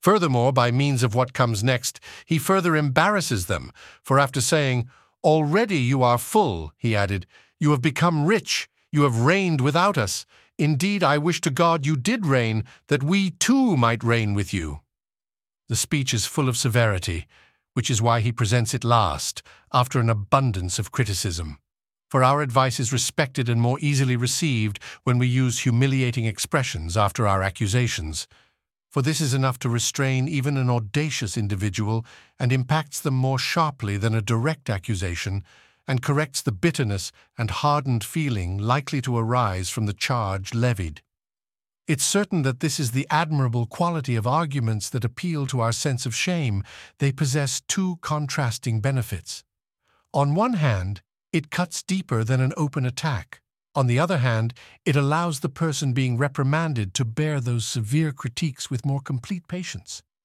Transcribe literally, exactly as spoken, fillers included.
Furthermore, by means of what comes next, he further embarrasses them, for after saying, "Already you are full," he added, "you have become rich, you have reigned without us. Indeed, I wish to God you did reign, that we too might reign with you." The speech is full of severity, which is why he presents it last, after an abundance of criticism. For our advice is respected and more easily received when we use humiliating expressions after our accusations. For this is enough to restrain even an audacious individual and impacts them more sharply than a direct accusation, and corrects the bitterness and hardened feeling likely to arise from the charge levied. It's certain that this is the admirable quality of arguments that appeal to our sense of shame. They possess two contrasting benefits. On one hand, it cuts deeper than an open attack. On the other hand, it allows the person being reprimanded to bear those severe critiques with more complete patience.